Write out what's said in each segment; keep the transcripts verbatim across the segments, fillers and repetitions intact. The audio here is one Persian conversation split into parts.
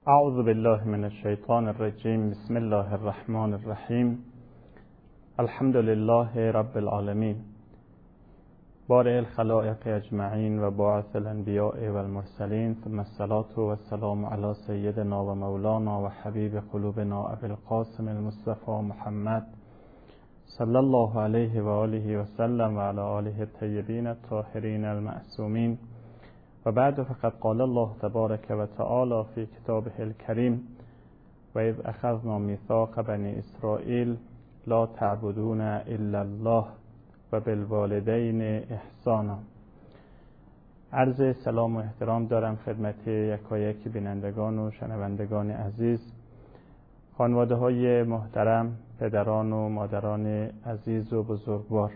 اعوذ بالله من الشیطان الرجیم. بسم الله الرحمن الرحیم. الحمد لله رب العالمین، بارئ الخلائق اجمعین و باعث الانبیاء و المرسلین، ثم الصلاة و السلام علی سیدنا و مولانا و حبیب قلوبنا ابی القاسم المصطفى محمد صلی الله علیه و آله و سلم و علی آله الطیبین الطاهرین المعصومین. و بعد، فقد قال الله تبارک و تعالی فی کتابه الکریم: و اذ اخذنا میثاق بنی اسرائیل لا تعبدون الا الله و بالوالدین احسانا. عرض سلام و احترام دارم خدمت یکایک بینندگان و شنوندگان عزیز، خانواده های محترم، پدران و مادران عزیز و بزرگوار.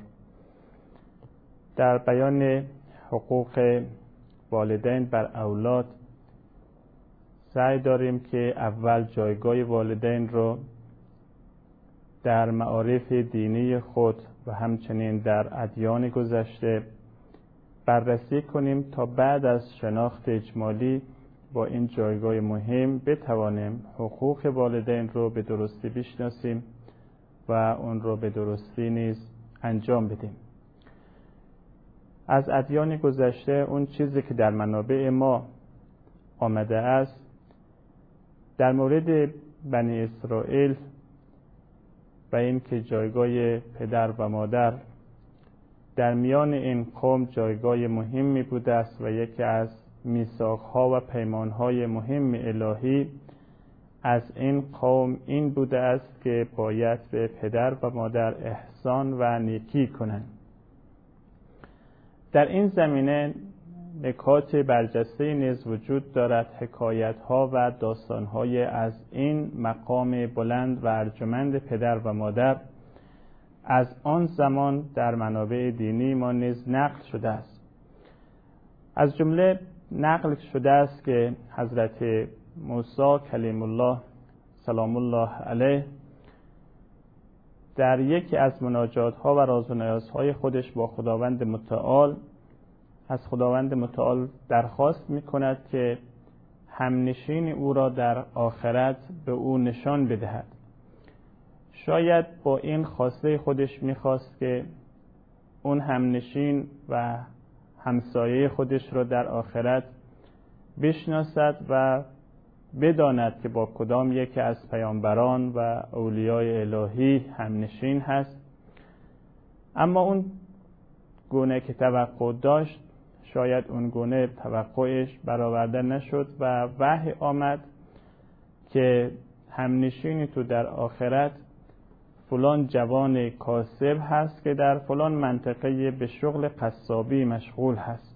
در بیان حقوق والدین بر اولاد سعی داریم که اول جایگاه والدین رو در معارف دینی خود و همچنین در ادیان گذشته بررسی کنیم تا بعد از شناخت اجمالی با این جایگاه مهم بتوانیم حقوق والدین رو به درستی بشناسیم و اون رو به درستی نیز انجام بدیم. از ادیان گذشته اون چیزی که در منابع ما آمده است در مورد بنی اسرائیل و این که جایگاه پدر و مادر در میان این قوم جایگاه مهمی بوده است و یکی از میثاق‌ها و پیمان‌های مهم الهی از این قوم این بوده است که باید به پدر و مادر احسان و نیکی کنند. در این زمینه نکات برجسته نیز وجود دارد، حکایت‌ها و داستان‌های از این مقام بلند و ارجمند پدر و مادر از آن زمان در منابع دینی ما نیز نقل شده است. از جمله نقل شده است که حضرت موسی کلیم الله سلام الله علیه در یکی از مناجات‌ها و راز و نیازهای خودش با خداوند متعال از خداوند متعال درخواست می‌کند که همنشین او را در آخرت به او نشان بدهد. شاید با این خواسته خودش می‌خواست که اون همنشین و همسایه خودش را در آخرت بشناسد و بداند که با کدام یکی از پیامبران و اولیای الهی همنشین هست. اما اون گونه که توقع داشت شاید اون گونه توقعش برآورده نشد و وحی آمد که همنشینی تو در آخرت فلان جوان کاسب هست که در فلان منطقه به شغل قصابی مشغول هست.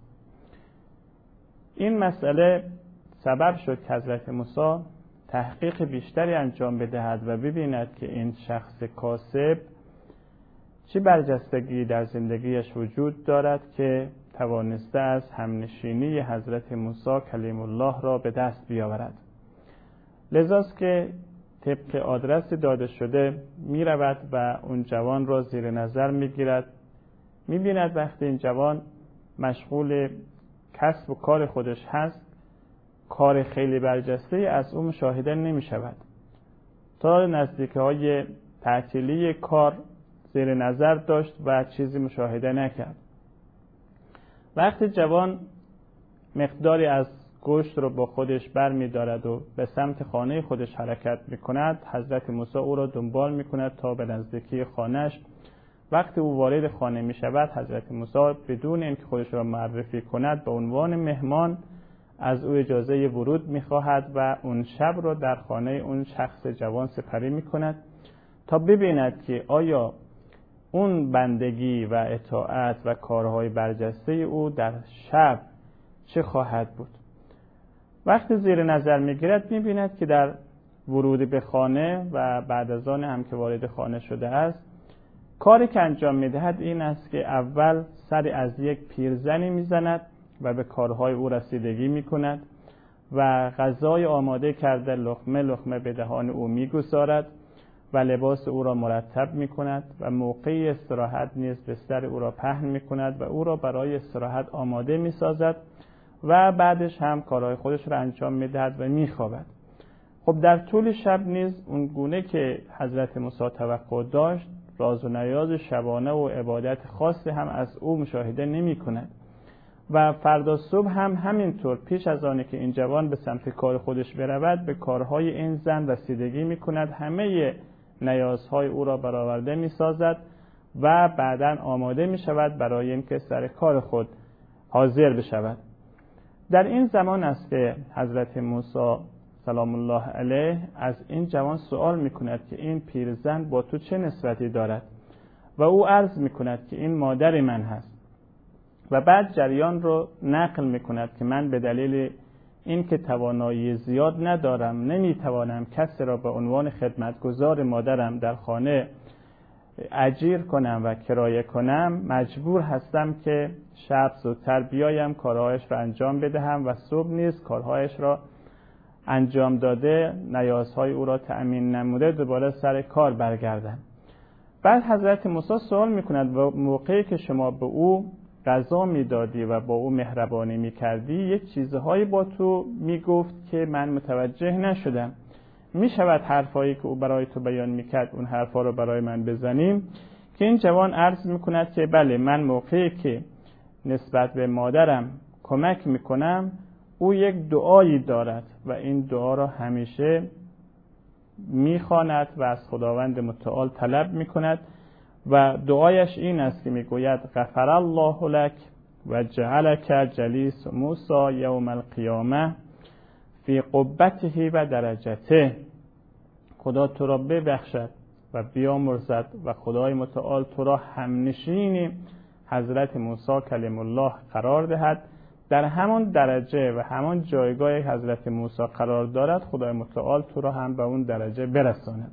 این مسئله سبب شد که حضرت موسی تحقیق بیشتری انجام بدهد و ببیند که این شخص کاسب چه برجستگی در زندگیش وجود دارد که توانسته از همنشینی حضرت موسی کلیم الله را به دست بیاورد. لذاست که طبق آدرس داده شده می رود و اون جوان را زیر نظر می گیرد. می بیند وقتی این جوان مشغول کسب و کار خودش هست کار خیلی برجسته از او مشاهده نمی شود. تا نزدیکی های تعطیلی کار زیر نظر داشت و چیزی مشاهده نکرد. وقتی جوان مقداری از گوشت رو با خودش بر می دارد و به سمت خانه خودش حرکت می کند، حضرت موسی او را دنبال می کند تا به نزدیکی خانهش. وقتی او وارد خانه می شود، حضرت موسی بدون اینکه خودش را معرفی کند به عنوان مهمان از او اجازه ورود می خواهد و اون شب را در خانه اون شخص جوان سپری می کند تا ببیند که آیا اون بندگی و اطاعت و کارهای برجسته او در شب چه خواهد بود. وقتی زیر نظر می گیرد می بیند که در ورود به خانه و بعد از آن هم که وارد خانه شده است، کاری که انجام می دهد این است که اول سری از یک پیرزنی می زند و به کارهای او رسیدگی می کند و غذای آماده کرده لقمه لقمه به دهان او می گذارد و لباس او را مرتب می کند و موقع استراحت نیز بستر او را پهن می کند و او را برای استراحت آماده می سازد و بعدش هم کارهای خودش را انجام می دهد و می خوابد. خب در طول شب نیز اون گونه که حضرت موسی توقع داشت راز و نیاز شبانه و عبادت خاصی هم از او مشاهده نمی کند و فردا صبح هم همینطور پیش از آنه که این جوان به سمت کار خودش برود به کارهای این زن رسیدگی می کند، همه نیازهای او را برآورده می سازد و بعداً آماده می شود برای اینکه سر کار خود حاضر بشود. در این زمان است که حضرت موسی سلام الله علیه از این جوان سوال می کند که این پیرزن با تو چه نسبتی دارد و او عرض می کند که این مادر من هست و بعد جریان رو نقل می کند که من به دلیل این که توانایی زیاد ندارم نمی توانم کسی را به عنوان خدمتگزار مادرم در خانه اجیر کنم و کرایه کنم، مجبور هستم که شب زودتر بیایم کارهایش را انجام بدهم و صبح نیز کارهایش را انجام داده نیازهای او را تأمین نموده دوباره سر کار برگردم. بعد حضرت موسی سوال میکند و موقعی که شما به او غذا میدادی و با او مهربانی میکردی یک چیزهایی با تو میگفت که من متوجه نشدم، میشود حرفایی که او برای تو بیان میکرد اون حرفا رو برای من بزنیم؟ که این جوان عرض میکند که بله، من موقعی که نسبت به مادرم کمک میکنم او یک دعایی دارد و این دعا را همیشه میخواند و از خداوند متعال طلب میکند و دعایش این است که میگوید غفر الله لك و جعلك جلیس موسی یوم القیامه فی قبته و درجته. خدا تو را ببخشد و بیامرزد و خدای متعال تو را همنشین حضرت موسی کلیم الله قرار دهد، در همان درجه و همان جایگاه حضرت موسی قرار دارد خدای متعال تو را هم به اون درجه برساند.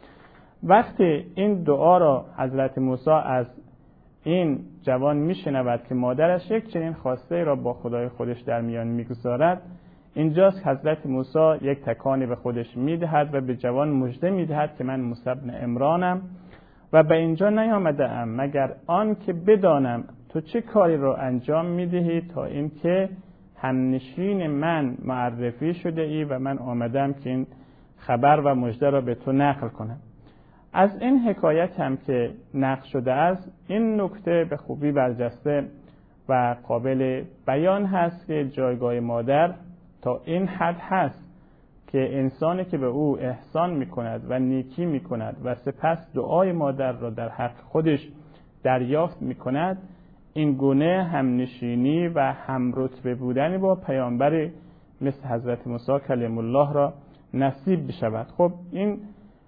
وقتی این دعا را حضرت موسی از این جوان میشنود که مادرش یک چنین خواسته را با خدای خودش در میان میگذارد، اینجاست حضرت موسی یک تکانی به خودش میدهد و به جوان مژده میدهد که من موسی بن عمرانم و به اینجا نیامده ام مگر آن که بدانم تو چه کاری رو انجام میدهی تا اینکه همنشین من معرفی شده ای و من آمدم که این خبر و مژده را به تو نقل کنم. از این حکایت هم که نقل شده است این نکته به خوبی برجسته و قابل بیان هست که جایگاه مادر تا این حد هست که انسانی که به او احسان میکند و نیکی میکند و سپس دعای مادر را در حق خودش دریافت میکند، این گونه همنشینی و همرتبه بودن با پیامبر مثل حضرت موسی کلیم الله را نصیب بشود. خب این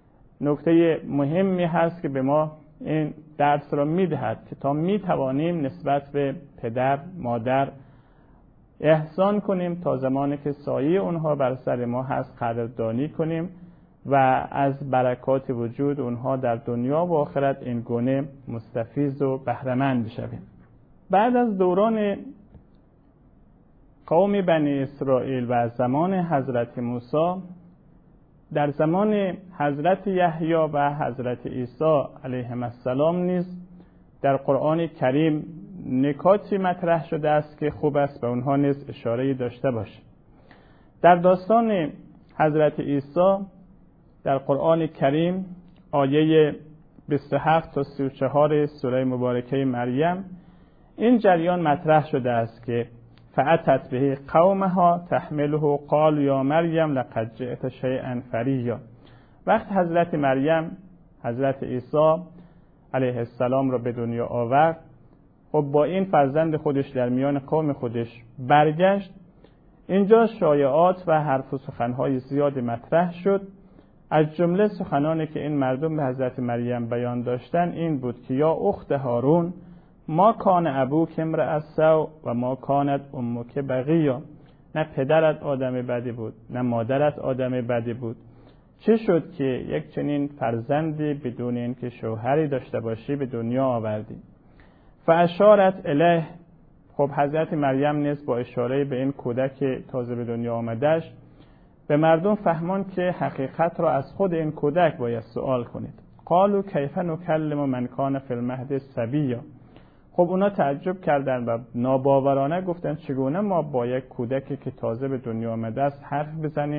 نکته مهمی هست که به ما این درس را میدهد که تا میتوانیم نسبت به پدر مادر احسان کنیم تا زمانی که سایه اونها بر سر ما هست قدردانی کنیم و از برکات وجود اونها در دنیا و آخرت این گونه مستفیض و بهره‌مند بشویم. بعد از دوران قوم بنی اسرائیل و زمان حضرت موسی، در زمان حضرت یحیی و حضرت عیسی علیهم السلام نیز در قرآن کریم نکاتی مطرح شده است که خوب است به اونها نیز اشاره داشته باشیم. در داستان حضرت عیسی در قرآن کریم آیه بیست و هفت تا سی و چهار سوره مبارکه مریم این جریان مطرح شده است که فأتت به قومها تحمله قال یا مریم لقد جئت شیئا فریا. وقت حضرت مریم حضرت عیسی علیه السلام را به دنیا آورد، خب با این فرزند خودش در میان قوم خودش برگشت. اینجا شایعات و حرف و سخنهای زیاد مطرح شد. از جمله سخنانی که این مردم به حضرت مریم بیان داشتن این بود که یا اخت هارون ما کان ابوک امرأ سوء و ما کانت امک بغیا. نه پدرت آدم بدی بود نه مادرت آدم بدی بود، چه شد که یک چنین فرزندی بدون اینکه شوهری داشته باشی به دنیا آوردی؟ فاشارت الیه. خب حضرت مریم نیز با اشاره به این کودک تازه به دنیا آمدش به مردم فهمان که حقیقت را از خود این کودک باید سوال کنید. قالوا کیف نکلم من کان فی المهد صبیا. خب اونا تعجب کردند و ناباورانه گفتند چگونه ما با یک کودکی که تازه به دنیا آمده است حرف بزنیم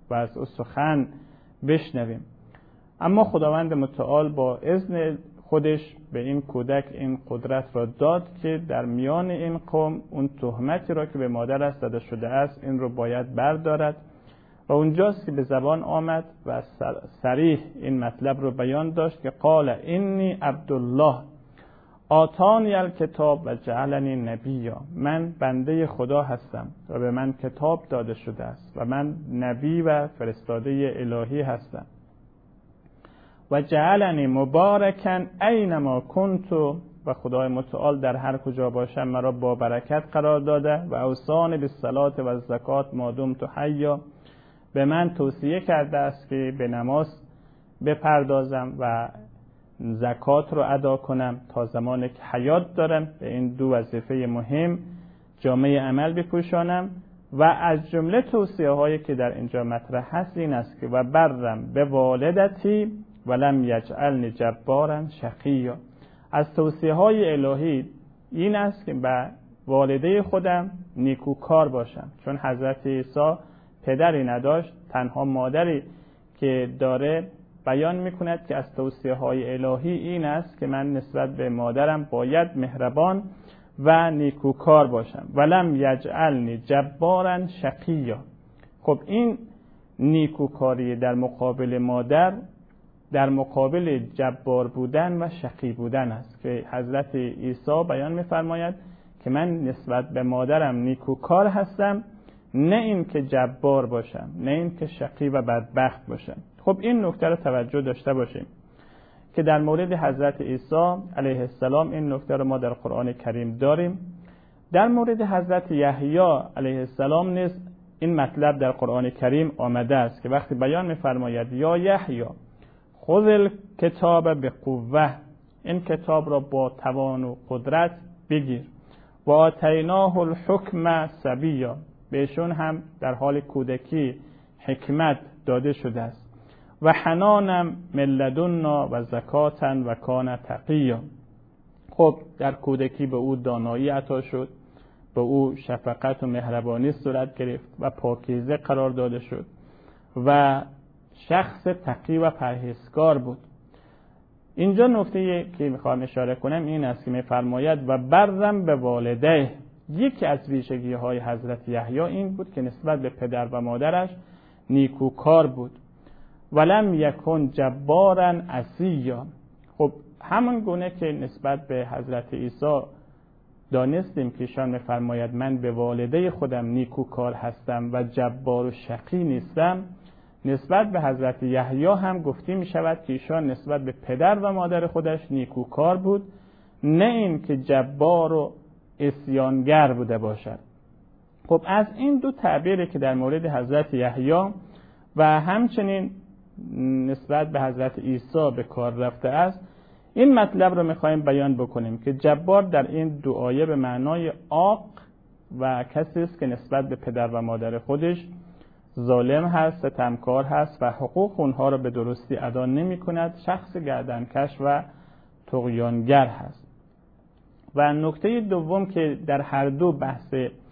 و از او سخن بشنویم. اما خداوند متعال با اذن خودش به این کودک این قدرت را داد که در میان این قوم اون تهمتی را که به مادرش زده شده است این رو باید بردارد و اونجاست که به زبان آمد و صریح این مطلب رو بیان داشت که قال اینی عبدالله آتانی الکتاب و جعلنی نبیا، من بنده خدا هستم و به من کتاب داده شده است و من نبی و فرستاده الهی هستم و جعلنی مبارکا اینما کنت، و خدای متعال در هر کجا باشم مرا با برکت قرار داده و اوصانی بالصلاة و الزکات ما دمت حیا، به من توصیه کرده است که به نماز بپردازم و زکات رو ادا کنم تا زمانی که حیات دارم، به این دو وظیفه مهم جامعه عمل بپوشانم. و از جمله توصیه هایی که در اینجا مطرح هست این است که و برم به والدتی ولم یجعلنی جبارا شقیا، از توصیه های الهی این است که به والده خودم نیکوکار باشم، چون حضرت عیسی پدری نداشت، تنها مادری که داره بیان میکند که از توصیه های الهی این است که من نسبت به مادرم باید مهربان و نیکوکار باشم. ولم یجعلنی جبارا شقیا. خب این نیکوکاری در مقابل مادر در مقابل جبار بودن و شقی بودن است که حضرت عیسی بیان میفرماید که من نسبت به مادرم نیکوکار هستم، نه این که جبار باشم، نه این که شقی و بدبخت باشم. خب این نکته رو توجه داشته باشیم که در مورد حضرت عیسی علیه السلام این نکته رو ما در قرآن کریم داریم. در مورد حضرت یحیی علیه السلام نیز این مطلب در قرآن کریم آمده است که وقتی بیان می‌فرماید یا یحیی خذ الکتاب بقوه، این کتاب را با توان و قدرت بگیر، و آتیناه الحکم صبیا، بهشون هم در حال کودکی حکمت داده شده است، و حنانم من لدنا و زکاتا و کان تقیا. خب در کودکی به او دانایی عطا شد، به او شفقت و مهربانی صورت گرفت و پاکیزه قرار داده شد و شخص تقی و پرهیزکار بود. اینجا نکته که میخوام اشاره کنم این است که میفرماید و برم به والده. یکی از ویژگی های حضرت یحیی این بود که نسبت به پدر و مادرش نیکوکار بود. ولم یکن جبارا عصیا. خب همون گونه که نسبت به حضرت عیسی دانستیم که ایشان میفرماید من به والده خودم نیکوکار هستم و جبار و شقی نیستم، نسبت به حضرت یحیی هم گفته می شود که ایشان نسبت به پدر و مادر خودش نیکوکار بود، نه این که جبار و عصیانگر بوده باشد. خب از این دو تعبیری که در مورد حضرت یحیی و همچنین نسبت به حضرت عیسی به کار رفته است، این مطلب رو می‌خوایم بیان بکنیم که جبار در این دو آیه به معنای عاق و کسی است که نسبت به پدر و مادر خودش ظالم هست، ستمکار هست و حقوق اونها را به درستی ادا نمی کند، شخص گردنکش و طغیانگر هست. و نکته دوم که در هر دو بحث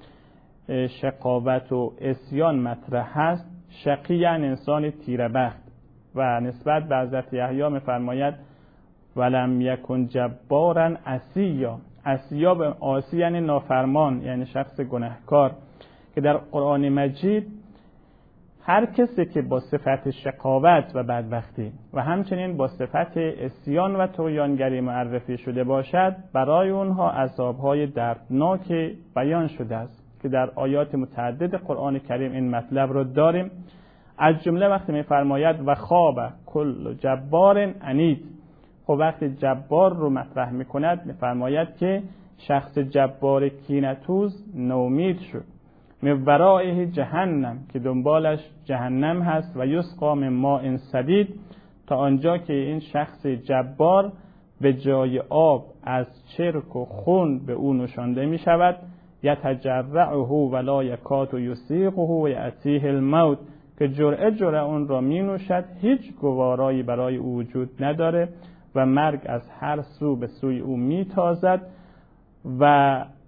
شقاوت و عصیان مطرح هست، شقی یعنی انسان تیره‌بخت و نسبت به حضرت یحیی می‌فرماید ولم یکن جبارا عصیا. عصیا به عاصی یعنی نافرمان، یعنی شخص گناهکار، که در قرآن مجید هر کسی که با صفت شقاوت و بدبختی و همچنین با صفت عصیان و طغیانگری معرفی شده باشد، برای اونها عذاب‌های دردناک بیان شده است که در آیات متعدد قرآن کریم این مطلب رو داریم. از جمله وقتی می‌فرماید و خواب کل جبار عنید. خب وقتی جبار رو مطرح می‌کند می‌فرماید که شخص جبار کینه‌توز نومید شد، من ورائه جهنم، که دنبالش جهنم هست، و یسقا من ماء صدید، تا آنجا که این شخص جبار به جای آب از چرک و خون به او نشانده می شود، یتجرعه ولا یکاد یسیغه و یأتیه الموت، که جرعه جرعه اون را می نوشد، هیچ گوارایی برای او وجود نداره و مرگ از هر سو به سوی او می تازد و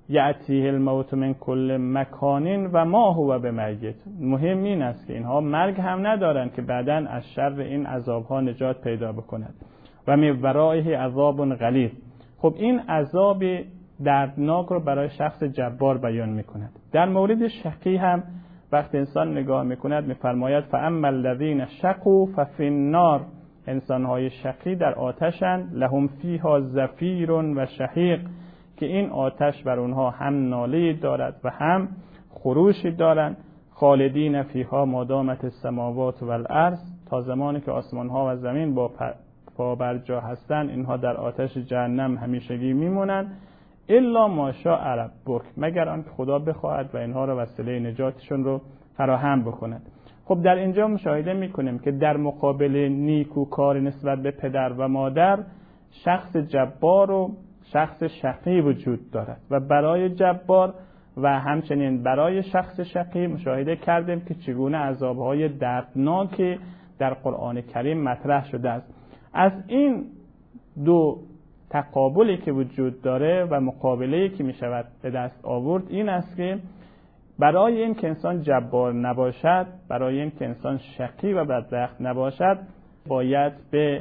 یأتیه الموت من کل مکان و ما هو بمیت. مهم این است که اینها مرگ هم ندارند که بعداً از شر این عذابها نجات پیدا بکند. و من ورائه عذاب غلیظ. خب این عذاب دردناک رو برای شخص جبار بیان میکند. در مورد شقی هم وقت انسان نگاه میکند میفرماید فاما الذین شقوا ففی النار. انسانهای شقی در آتشند، لهم فیها زفیر و شهیق، که این آتش بر اونها هم ناله دارد و هم خروشی دارند. خالدین فیها ما دامت السماوات و الارض. تا زمانی که آسمان ها و زمین با پا بر جا هستند اینها در آتش جهنم همیشگی میمونند. الا ما شاء ربک، مگر آن خدا بخواهد و اینها را وسیله نجاتشون رو فراهم بکند. خب در اینجا مشاهده میکنیم که در مقابل نیکوکار نسبت به پدر و مادر شخص جبار و شخص شقی وجود دارد و برای جبار و همچنین برای شخص شقی مشاهده کردیم که چگونه عذابهای دردناکی در قرآن کریم مطرح شده است. از این دو تقابلی که وجود داره و مقابله‌ای که می شود به دست آورد این است که برای این که انسان جبار نباشد، برای این که انسان شقی و بدبخت نباشد، باید به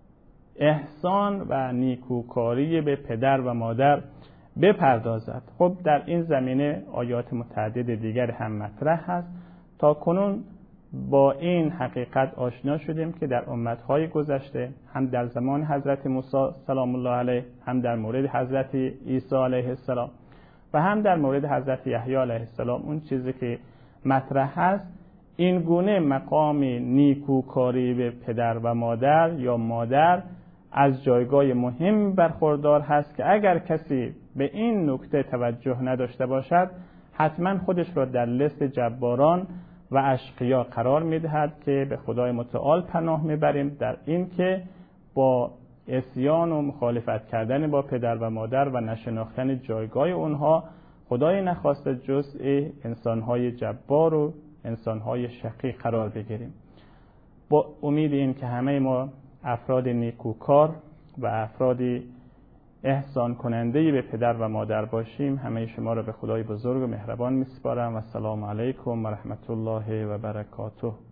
احسان و نیکوکاری به پدر و مادر بپردازد. خب در این زمینه آیات متعدد دیگر هم مطرح هست. تا کنون با این حقیقت آشنا شدیم که در امتهای گذشته هم در زمان حضرت موسی سلام الله علیه، هم در مورد حضرت عیسی علیه السلام و هم در مورد حضرت یحیی علیه السلام اون چیزی که مطرح هست این گونه مقام نیکوکاری به پدر و مادر یا مادر از جایگاه مهم برخوردار هست که اگر کسی به این نکته توجه نداشته باشد حتما خودش را در لست جباران و اشقیا قرار میدهد که به خدای متعال پناه میبریم در این که با عصیان و مخالفت کردن با پدر و مادر و نشناختن جایگاه اونها خدای نخواسته جزء انسانهای جبار و انسانهای شقی قرار بگیریم. با امید این که همه ما افراد نیکوکار و افرادی احسان کننده‌ای به پدر و مادر باشیم. همه شما را به خدای بزرگ و مهربان میسپارم و السلام علیکم و رحمت الله و برکاته.